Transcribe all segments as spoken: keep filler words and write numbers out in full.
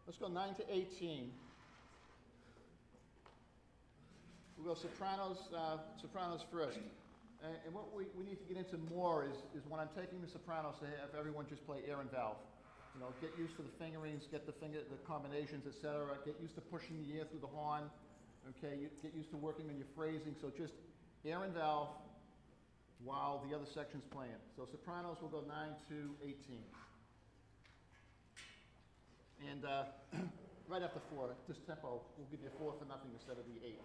Let's go nine to eighteen. We'll go sopranos, uh, sopranos first. And, and what we, we need to get into more is, is when I'm taking the sopranos to have everyone just play air and valve. You know, get used to the fingerings, get the finger, the combinations, et cetera. Get used to pushing the air through the horn. Okay, you get used to working on your phrasing. So just air and valve while the other section's playing. So sopranos will go nine to eighteen. And uh, right after four, this tempo, we'll give you four for nothing instead of the eight.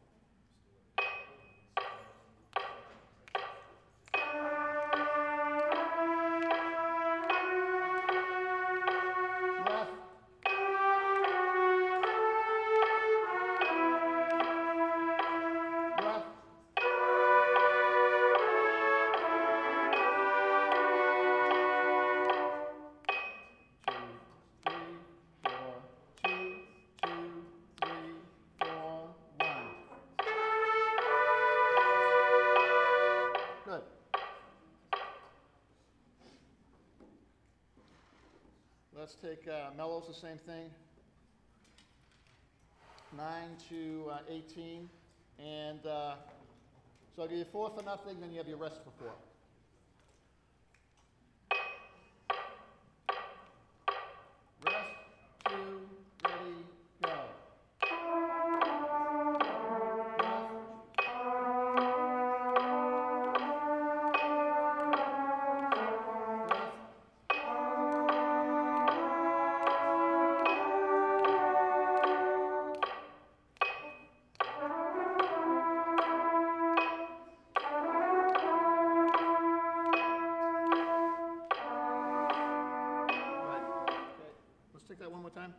Let's take uh, mellows, the same thing. nine to uh, eighteen. And uh, so I'll give you four for nothing, then you have your rest for four. Rest, two, ready, go. Take that one more time.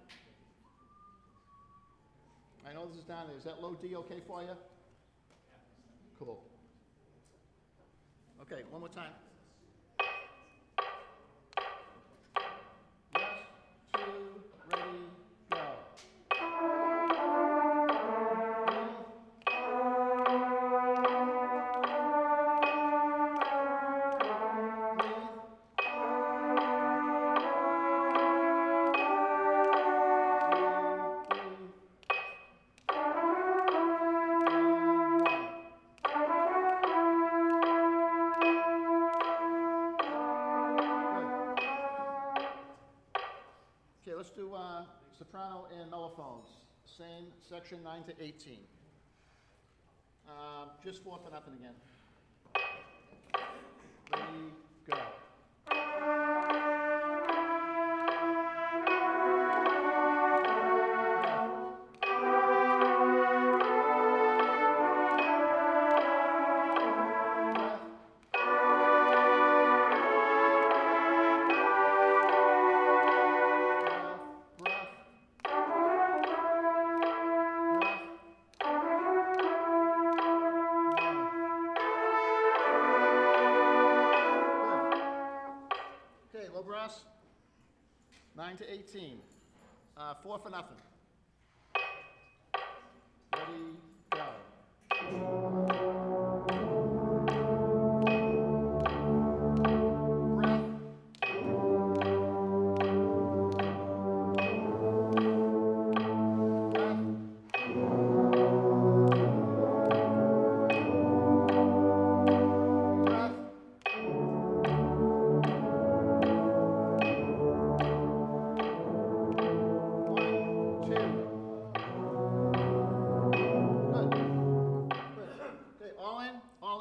I know this is down there. Is that low D okay for you? Cool. Okay, one more time. Rest, two, ready, go. Okay, let's do uh, soprano and mellophones. Same section, nine to eighteen. Uh, just four for nothing again. Ready, go. Brass, nine to eighteen. Uh, four for nothing. Ready, go.